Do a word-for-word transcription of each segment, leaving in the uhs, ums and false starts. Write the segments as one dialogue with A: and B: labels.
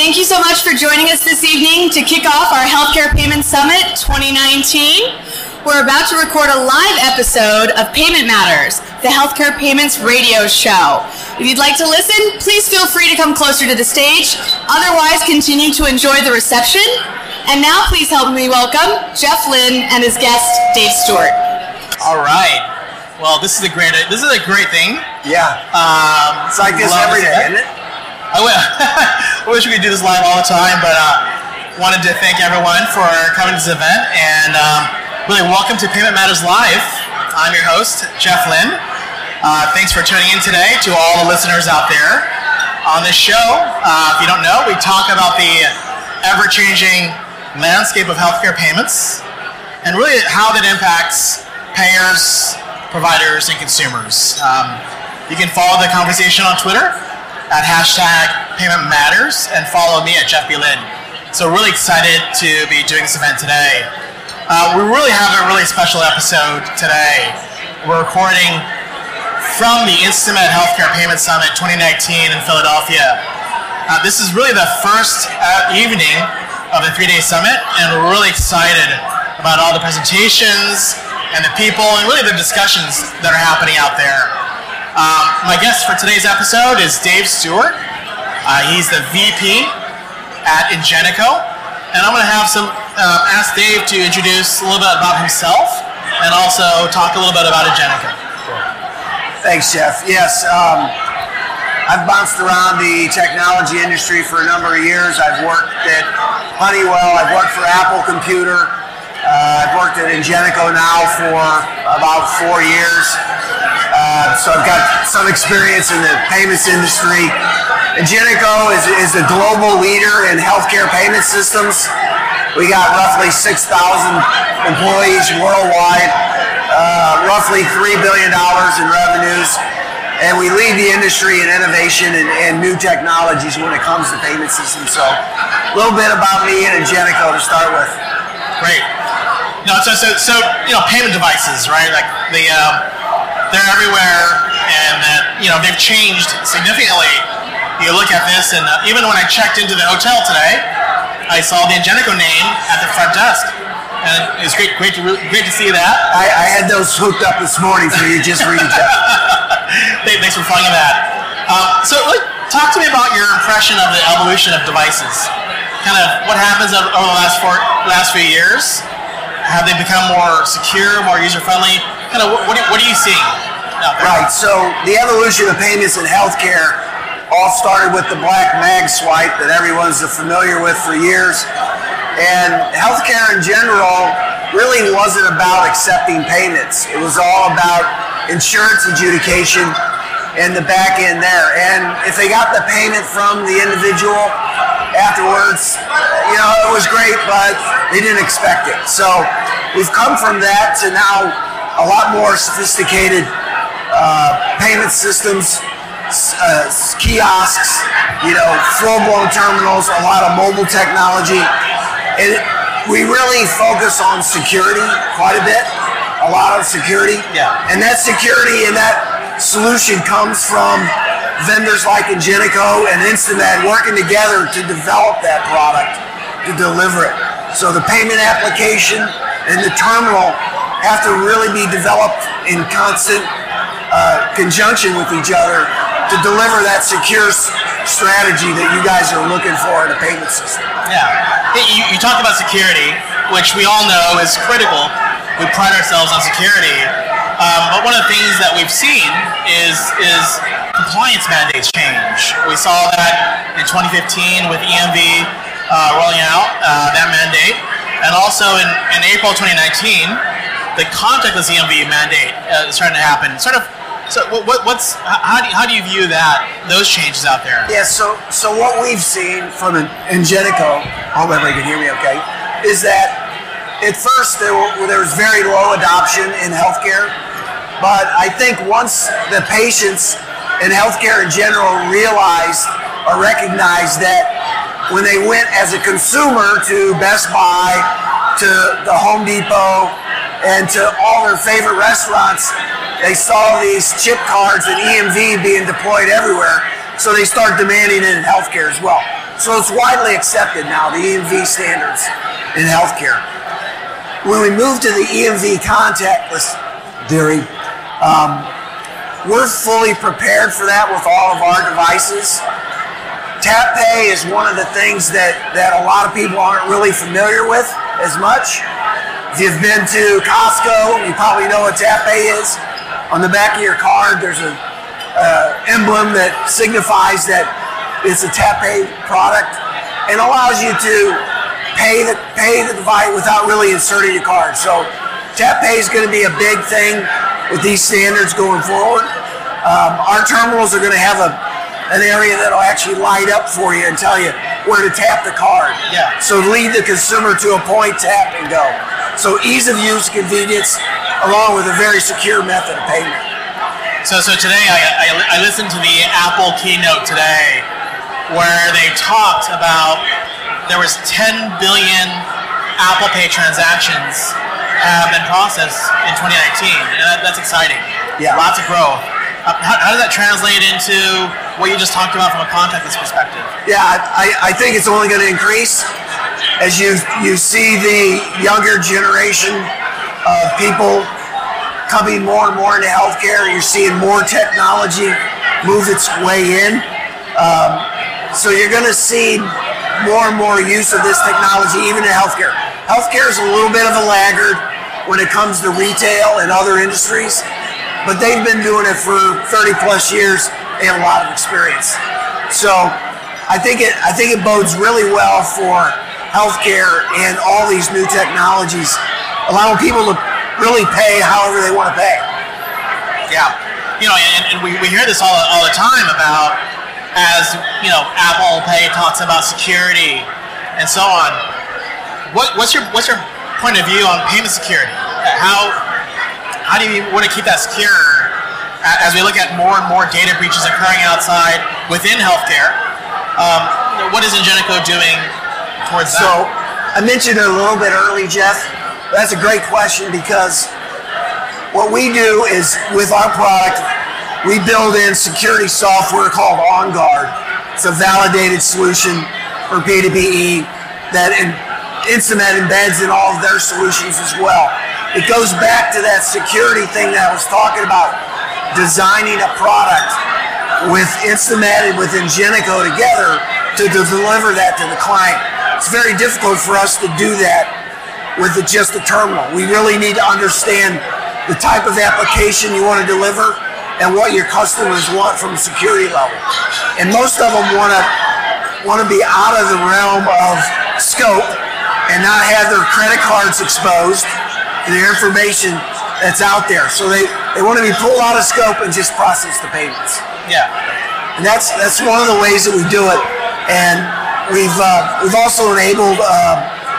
A: Thank you so much for joining us this evening to kick off our Healthcare Payment Summit twenty nineteen. We're about to record a live episode of Payment Matters, the Healthcare Payments radio show. If you'd like to listen, please feel free to come closer to the stage. Otherwise, continue to enjoy the reception. And now please help me welcome Jeff Lynn and his guest, Dave Stewart.
B: All right. Well, this is a great this is a great thing.
C: Yeah.
B: Um,
C: it's like this every day, isn't it?
B: I, w- I wish we could do this live all the time, but uh, wanted to thank everyone for coming to this event, and um, really welcome to Payment Matters Live. I'm your host, Jeff Lynn. Uh, thanks for tuning in today to all the listeners out there. On this show, uh, if you don't know, we talk about the ever-changing landscape of healthcare payments and really how that impacts payers, providers, and consumers. Um, you can follow the conversation on Twitter at hashtag Payment Matters, and follow me at Jeff B. Lynn. So really excited to be doing this event today. Uh, we really have a really special episode today. We're recording from the Instamet Healthcare Payment Summit twenty nineteen in Philadelphia. Uh, this is really the first uh, evening of the three-day summit, and we're really excited about all the presentations and the people and really the discussions that are happening out there. Um, my guest for today's episode is Dave Stewart. Uh, he's the V P at Ingenico, and I'm going to have some uh, ask Dave to introduce a little bit about himself and also talk a little bit about Ingenico.
C: Thanks, Jeff. Yes, um, I've bounced around the technology industry for a number of years. I've worked at Honeywell. I've worked for Apple Computer. Uh, I've worked at Ingenico now for about four years. Uh, so I've got some experience in the payments industry. Ingenico is, is the global leader in healthcare payment systems. We got roughly six thousand employees worldwide, uh, roughly three billion dollars in revenues, and we lead the industry in innovation and, and new technologies when it comes to payment systems. So a little bit about me and Ingenico to start with.
B: Great. You know, so, so, so you know, payment devices, right? Like the um, they're everywhere, and that, you know, they've changed significantly. You look at this, and uh, even when I checked into the hotel today, I saw the Ingenico name at the front desk, and it was great, great to great to see that.
C: I, I had those hooked up this morning for you. Just read that.
B: Thanks for finding that. Um, so, like, talk to me about your impression of the evolution of devices. Kind of what happens over the last four, last few years. Have they become more secure, more user-friendly? Kind of what, what, what are you seeing out there?
C: Right, so the evolution of payments in healthcare all started with the black mag swipe that everyone's familiar with for years. And healthcare in general really wasn't about accepting payments. It was all about insurance adjudication and the back end there. And if they got the payment from the individual afterwards, you know, it was great, but they didn't expect it. So we've come from that to now a lot more sophisticated uh, payment systems, uh, kiosks, you know, full-blown terminals, a lot of mobile technology. And we really focus on security quite a bit, a lot of security.
B: Yeah.
C: And that security and that solution comes from vendors like Ingenico and Instamet working together to develop that product, to deliver it. So the payment application and the terminal have to really be developed in constant uh, conjunction with each other to deliver that secure s- strategy that you guys are looking for in a payment system.
B: Yeah. You, you talk about security, which we all know is critical. We pride ourselves on security. Um, but one of the things that we've seen is is compliance mandates change. We saw that in twenty fifteen with E M V uh, rolling out uh, that mandate, and also in, in April twenty nineteen, the contactless E M V mandate uh, is starting to happen. Sort of. So what, what's how do you, how do you view that those changes out there?
C: Yeah. So so what we've seen from Ingenico, I hope everybody can hear me okay, is that at first there, were, there was very low adoption in healthcare, but I think once the patients in healthcare in general realized or recognized that when they went as a consumer to Best Buy, to the Home Depot, and to all their favorite restaurants, they saw these chip cards and E M V being deployed everywhere, so they start demanding it in healthcare as well. So it's widely accepted now, the E M V standards in healthcare. When we move to the E M V contactless theory, um, we're fully prepared for that with all of our devices. Tap Pay is one of the things that, that a lot of people aren't really familiar with as much. If you've been to Costco, you probably know what Tap Pay is. On the back of your card, there's an uh, emblem that signifies that it's a Tap Pay product and allows you to pay the, pay the device without really inserting your card. So Tap Pay is going to be a big thing with these standards going forward. Um, our terminals are going to have a an area that'll actually light up for you and tell you where to tap the card.
B: Yeah.
C: So lead the consumer to a point, tap, and go. So ease of use, convenience, along with a very secure method of payment.
B: So, so today I, I, I listened to the Apple keynote today, where they talked about there was ten billion Apple Pay transactions have been processed in twenty nineteen, and that, that's exciting.
C: Yeah.
B: Lots of growth. Uh, how, how does that translate into what you just talked about from a contactless perspective?
C: Yeah, I, I think it's only going to increase as you you see the younger generation of people coming more and more into healthcare. You're seeing more technology move its way in. Um, so you're going to see more and more use of this technology even in healthcare. Healthcare is a little bit of a laggard when it comes to retail and other industries, but they've been doing it for thirty plus years. They have a lot of experience. So I think it I think it bodes really well for healthcare and all these new technologies, allowing people to really pay however they want to pay.
B: Yeah. You know, and, and we, we hear this all, all the time about, as, you know, Apple Pay talks about security and so on. What, what's your what's your point of view on payment security? How how do you want to keep that secure as we look at more and more data breaches occurring outside within healthcare? Um, what is Ingenico doing towards that?
C: So I mentioned it a little bit early, Jeff. That's a great question, because what we do is with our product, we build in security software called OnGuard. It's a validated solution for P two P E that in, Instinet embeds in all of their solutions as well. It goes back to that security thing that I was talking about, designing a product with Instinet and with Ingenico together to deliver that to the client. It's very difficult for us to do that with just a terminal. We really need to understand the type of application you want to deliver and what your customers want from a security level. And most of them want to want to be out of the realm of scope and not have their credit cards exposed to the information that's out there. So they, they want to be pulled out of scope and just process the payments.
B: Yeah.
C: And that's that's one of the ways that we do it. And we've uh, we've also enabled uh,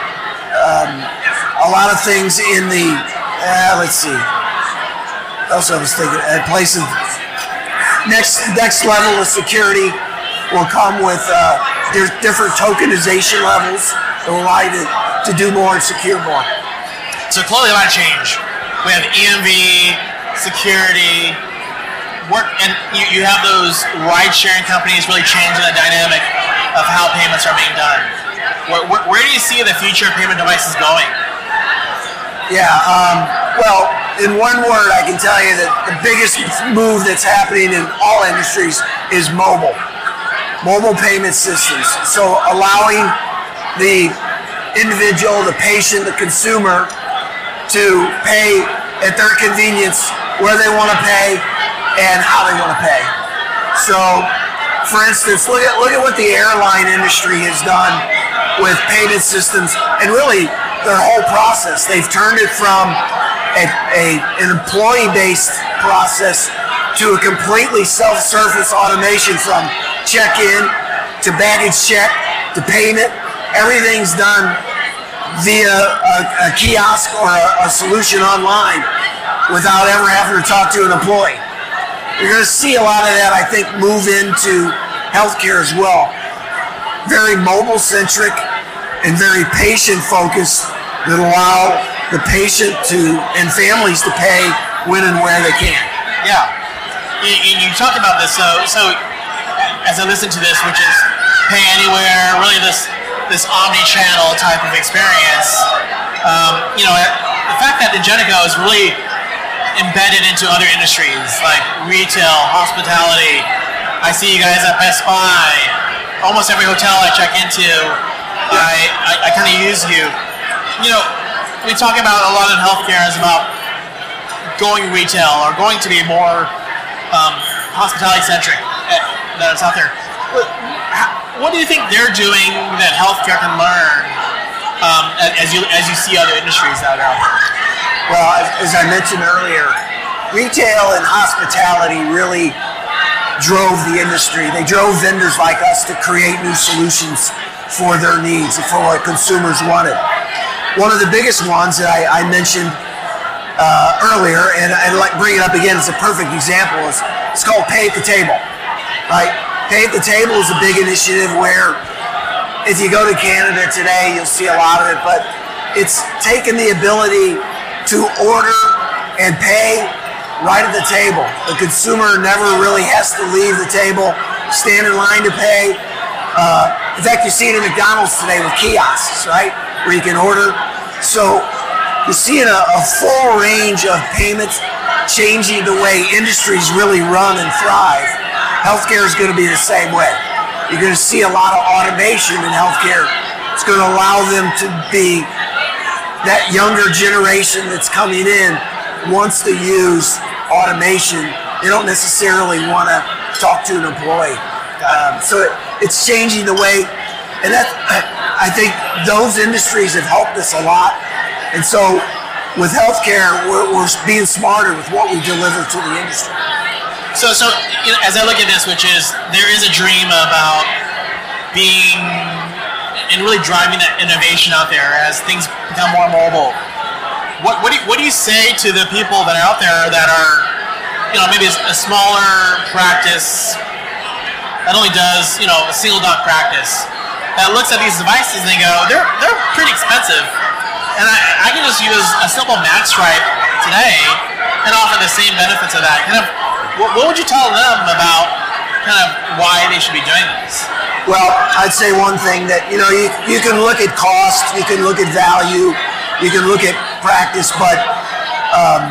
C: um, a lot of things in the uh, let's see. Also, I was thinking a place of next next level of security will come with uh, there's different tokenization levels that will allow you to, to do more and secure more.
B: So clearly a lot of change. We have E M V, security, work, and you, you have those ride-sharing companies really changing the dynamic of how payments are being done. Where, where, where do you see the future of payment devices going?
C: Yeah, um, well, in one word, I can tell you that the biggest move that's happening in all industries is mobile. Mobile payment systems. So allowing the individual, the patient, the consumer to pay at their convenience where they want to pay and how they want to pay. So, for instance, look at look at what the airline industry has done with payment systems and really their whole process. They've turned it from a, a, an employee-based process to a completely self-service automation, from check-in to baggage check to payment. Everything's done via a, a kiosk or a, a solution online without ever having to talk to an employee. You're going to see a lot of that, I think, move into healthcare as well. Very mobile-centric and very patient-focused that allow the patient to and families to pay when and where they can.
B: Yeah. You, you talked about this, so so as I listen to this, which is pay anywhere, really this this omni-channel type of experience. Um, you know, the fact that Ingenico is really embedded into other industries like retail, hospitality. I see you guys at Best Buy. Almost every hotel I check into, I, I, I kind of use you. You know, we talk about a lot in healthcare is about going retail or going to be more um, hospitality-centric that's out there. What, what do you think they're doing that healthcare can learn um, as you as you see other industries that are out there?
C: Well, as I mentioned earlier, retail and hospitality really drove the industry. They drove vendors like us to create new solutions for their needs and for what consumers wanted. One of the biggest ones that I, I mentioned uh, earlier, and I'd like bring it up again as a perfect example, is it's called Pay at the Table, right? Pay at the Table is a big initiative where if you go to Canada today, you'll see a lot of it, but it's taken the ability to order and pay right at the table. The consumer never really has to leave the table, stand in line to pay. Uh, in fact, you see it in McDonald's today with kiosks, right? Where you can order. So you're seeing a, a full range of payments changing the way industries really run and thrive. Healthcare is going to be the same way. You're going to see a lot of automation in healthcare. It's going to allow them to be that younger generation that's coming in wants to use automation. They don't necessarily want to talk to an employee. Um, so it, it's changing the way, and that I think those industries have helped us a lot. And so with healthcare, we're, we're being smarter with what we deliver to the industry.
B: So, so you know, as I look at this, which is there is a dream about being and really driving that innovation out there as things become more mobile. What what do you, what do you say to the people that are out there that are, you know, maybe a smaller practice that only does, you know, a single doc practice that looks at these devices and they go, they're they're pretty expensive, and I, I can just use a simple MagStripe today and offer the same benefits of that. Kind of, what, what would you tell them about kind of why they should be doing this?
C: Well, I'd say one thing that, you know, you, you can look at cost, you can look at value, you can look at practice, but um,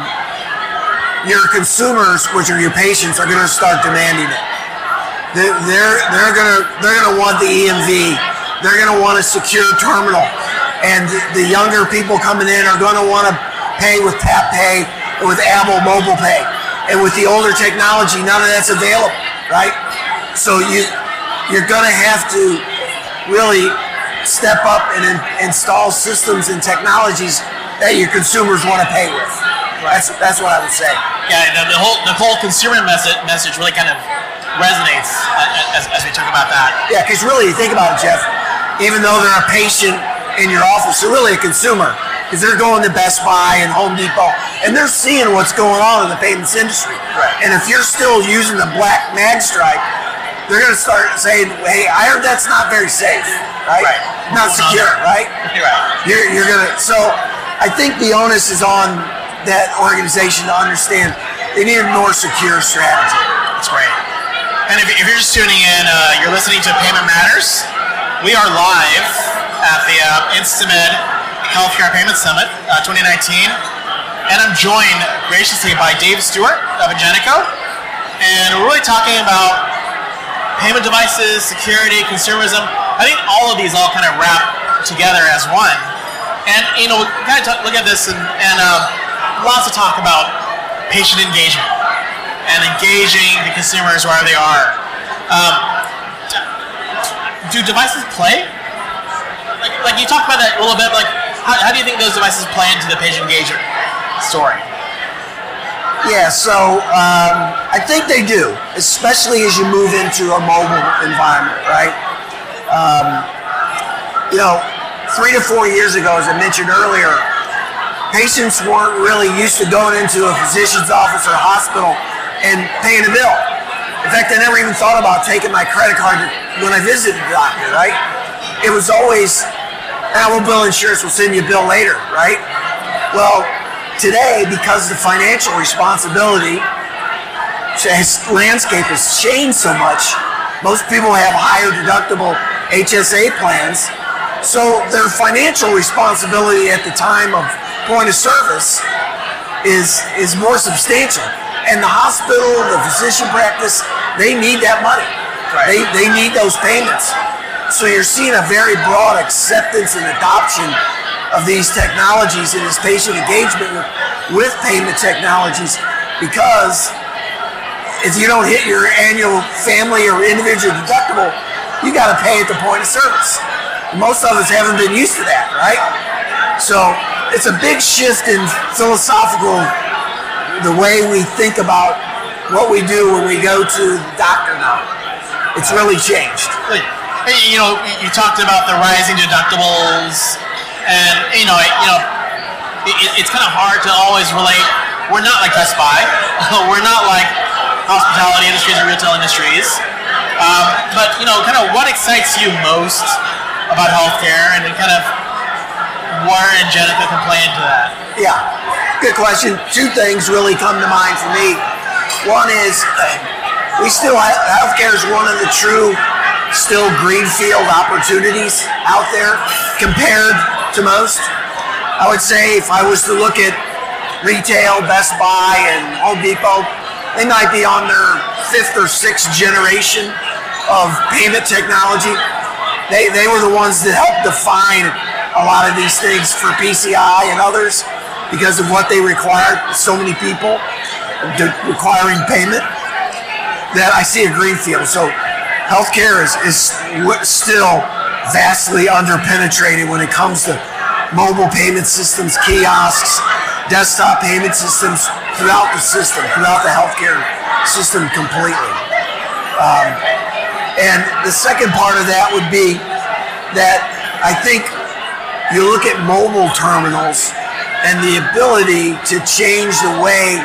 C: your consumers, which are your patients, are going to start demanding it. They're, they're, they're going to they're going to want the E M V. They're going to want a secure terminal. And the, the younger people coming in are going to want to pay with Tap Pay or with Apple Mobile Pay. And with the older technology, none of that's available, right? So you... You're going to have to really step up and in, install systems and technologies that your consumers want to pay with. That's that's what I would say.
B: Yeah, the, the whole the whole consumer message message really kind of resonates as, as we talk about that.
C: Yeah, because really, you think about it, Jeff. Even though they're a patient in your office, they're really a consumer because they're going to Best Buy and Home Depot and they're seeing what's going on in the payments industry.
B: Right.
C: And if you're still using the black MagStripe, they're going to start saying, hey, I heard that's not very safe, right?
B: Right.
C: Not secure, right?
B: You're right.
C: You're, you're going to, so I think the onus is on that organization to understand they need a more secure strategy.
B: That's great. And if, if you're just tuning in, uh, you're listening to Payment Matters. We are live at the uh, Instamed Healthcare Payment Summit uh, twenty nineteen. And I'm joined graciously by Dave Stewart of Ingenico. And we're really talking about payment devices, security, consumerism. I think all of these all kind of wrap together as one. And, you know, we kind of talk, look at this and, and uh, lots of talk about patient engagement and engaging the consumers where they are. Um, do devices play? Like, like you talked about that a little bit, like how, how do you think those devices play into the patient engagement story?
C: Yeah, so um, I think they do, especially as you move into a mobile environment, right? Um, you know, three to four years ago, as I mentioned earlier, patients weren't really used to going into a physician's office or a hospital and paying a bill. In fact, I never even thought about taking my credit card when I visited the doctor, right? It was always, ah, we'll bill insurance, we'll send you a bill later, right? Well, today, because the financial responsibility landscape has changed so much, most people have higher deductible H S A plans. So their financial responsibility at the time of point of service is is more substantial. And the hospital, the physician practice, they need that money.
B: Right.
C: They they need those payments. So you're seeing a very broad acceptance and adoption of these technologies and this patient engagement with, with payment technologies, because if you don't hit your annual family or individual deductible, you got to pay at the point of service. Most of us haven't been used to that, right? So it's a big shift in philosophical, the way we think about what we do when we go to the doctor now. It's really changed.
B: Hey, you know, you talked about the rising deductibles, and you know, you know, it, it's kind of hard to always relate. We're not like Best Buy. We're not like hospitality industries or retail industries. Um, but you know, kind of what excites you most about healthcare, and then kind of where and Jenica can play into that?
C: Yeah, good question. Two things really come to mind for me. One is uh, we still have, healthcare is one of the true still greenfield opportunities out there compared to most. I would say if I was to look at retail, Best Buy and Home Depot, they might be on their fifth or sixth generation of payment technology. They, they were the ones that helped define a lot of these things for P C I and others because of what they required. So many people requiring payment that I see a greenfield. So healthcare is, is still vastly underpenetrated when it comes to mobile payment systems, kiosks, desktop payment systems throughout the system, throughout the healthcare system completely. Um, And the second part of that would be that I think you look at mobile terminals and the ability to change the way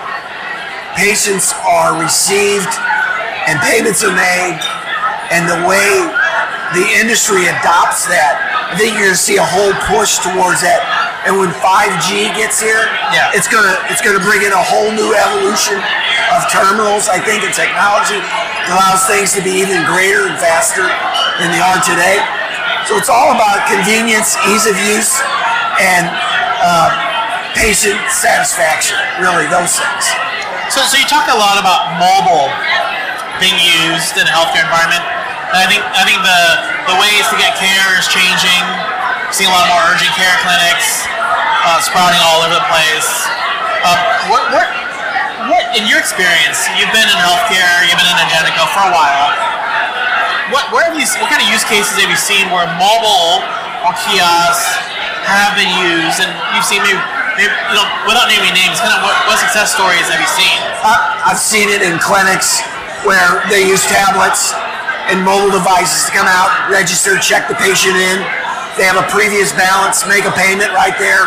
C: patients are received and payments are made and the way the industry adopts that. I think you're going to see a whole push towards that. And when five G gets here,
B: yeah.
C: it's gonna it's gonna bring in a whole new evolution of terminals, I think, and technology. It allows things to be even greater and faster than they are today. So it's all about convenience, ease of use, and uh, patient satisfaction, really, those things.
B: So, so you talk a lot about mobile being used in a healthcare environment. And I think I think the, the ways to get care is changing. Seeing a lot more urgent care clinics uh, sprouting all over the place. Uh, what, what, what, in your experience, you've been in healthcare, you've been in Jenica for a while. What, where have you, what kind of use cases have you seen where mobile or kiosks have been used, and you've seen maybe, maybe you know, without naming names, kind of what, what success stories have you seen?
C: Uh, I've seen it in clinics where they use tablets and mobile devices to come out, register, check the patient in. They have a previous balance, make a payment right there,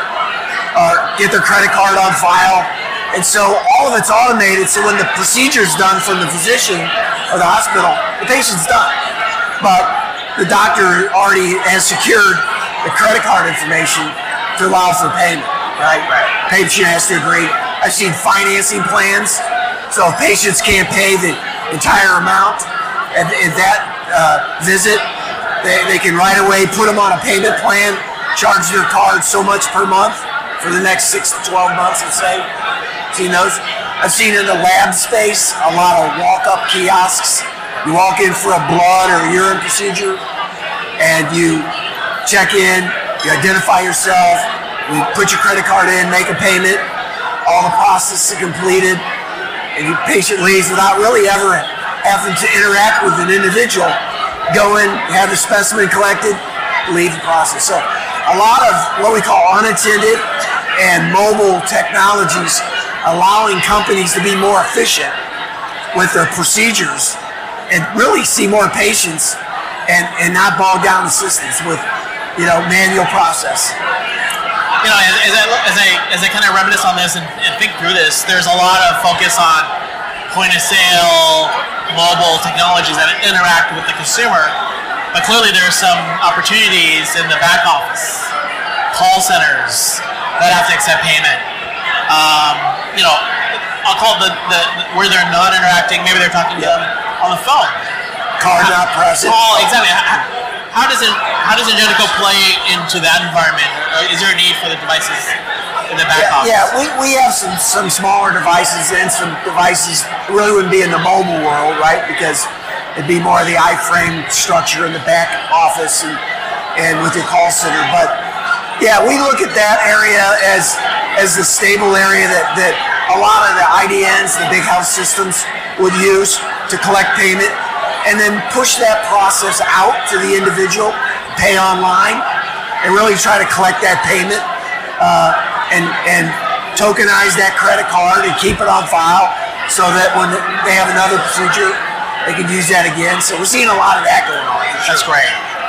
C: uh, get their credit card on file. And so all of it's automated, so when the procedure's done from the physician or the hospital, the patient's done. But the doctor already has secured the credit card information to allow for payment, right?
B: Right.
C: Patient has to agree. I've seen financing plans, so if patients can't pay the entire amount at, at that uh, visit, They, they can right away put them on a payment plan, charge their card so much per month for the next six to twelve months, let's say. Seen those? I've seen in the lab space a lot of walk-up kiosks. You walk in for a blood or a urine procedure, and you check in, you identify yourself, you put your credit card in, make a payment, all the process is completed, and your patient leaves without really ever having to interact with an individual. Go in, have the specimen collected, leave the process. So a lot of what we call unattended and mobile technologies allowing companies to be more efficient with their procedures and really see more patients and, and not bog down the systems with, you know, manual process.
B: You know, as, as, I, as, I, as I kind of reminisce on this and, and think through this, there's a lot of focus on point of sale, mobile technologies that interact with the consumer, but clearly there are some opportunities in the back office, call centers that have to accept payment. Um, you know, I'll call it the, the, the where they're not interacting. Maybe they're talking to them on the phone.
C: Card not present.
B: Call exactly. how does it how does Ingenico play into that environment? Uh, is there a need for the devices in the back
C: yeah,
B: office?
C: Yeah, we, we have some, some smaller devices and some devices really wouldn't be in the mobile world, right? Because it'd be more of the iframe structure in the back office and, and with your call center. But yeah, we look at that area as as the stable area that, that a lot of the I D Ns, the big health systems, would use to collect payment, and then push that process out to the individual, pay online, and really try to collect that payment uh, and and tokenize that credit card and keep it on file so that when they have another procedure, they can use that again. So we're seeing a lot of that going on.
B: That's great.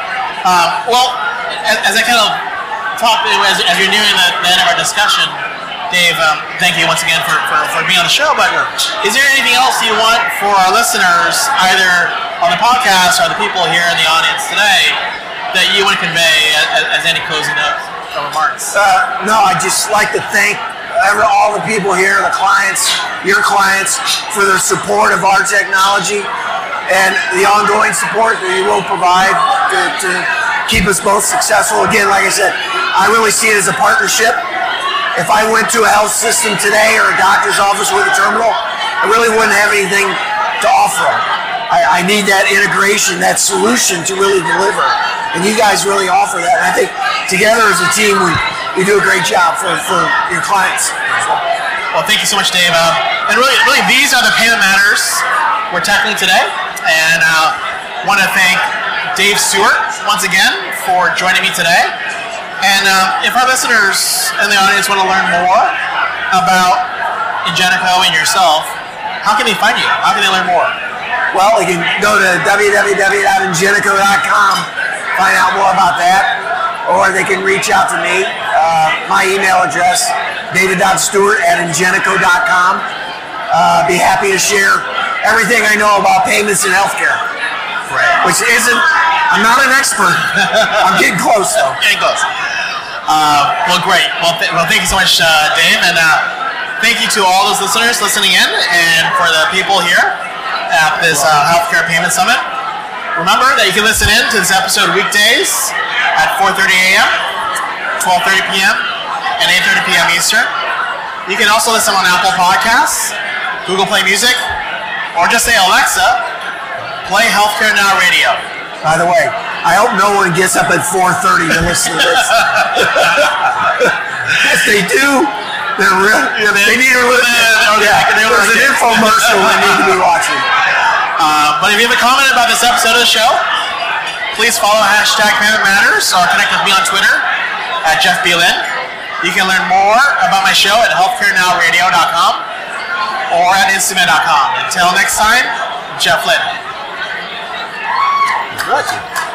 B: Um, well, as, as I kind of talk, as, as you're nearing the, the end of our discussion, Dave, um, thank you once again for, for, for being on the show. But is there anything else you want for our listeners, either on the podcast or the people here in the audience today, that you want to convey as, as any closing notes or remarks?
C: Uh, no, I'd just like to thank all the people here, the clients, your clients, for their support of our technology and the ongoing support that you will provide to, to keep us both successful. Again, like I said, I really see it as a partnership. If I went to a health system today or a doctor's office with a terminal, I really wouldn't have anything to offer them. I, I need that integration, that solution to really deliver. And you guys really offer that. And I think together as a team, we, we do a great job for, for your clients. So.
B: Well, thank you so much, Dave. Uh, and really, really, these are the Payment Matters we're tackling today. And I uh, want to thank Dave Stewart once again for joining me today. And um, if our listeners in the audience want to learn more about Ingenico and yourself, how can they find you? How can they learn more?
C: Well, you can go to w w w dot ingenico dot com, find out more about that, or they can reach out to me. Uh, my email address, david dot stewart at ingenico dot com. Uh, be happy to share everything I know about payments in healthcare.
B: Right.
C: Which isn't, I'm not an expert. I'm getting close though.
B: Getting close. Uh, well, great. Well, th- well, thank you so much, uh, Dave, and uh, thank you to all those listeners listening in, and for the people here at this uh, Healthcare Payment Summit. Remember that you can listen in to this episode weekdays at four thirty a.m., twelve thirty p.m., and eight thirty p.m. Eastern. You can also listen on Apple Podcasts, Google Play Music, or just say, Alexa, play Healthcare Now Radio.
C: By the way, I hope no one gets up at four thirty to listen to this. If they do, they're real.
B: Yeah, they,
C: they need to listen.
B: Yeah,
C: yeah, there's an infomercial they need to be watching.
B: Uh, but if you have a comment about this episode of the show, please follow hashtag Payment Matters or connect with me on Twitter at Jeff B. Lynn. You can learn more about my show at healthcare now radio dot com or at instamed dot com. Until next time, Jeff Lynn.
C: Good.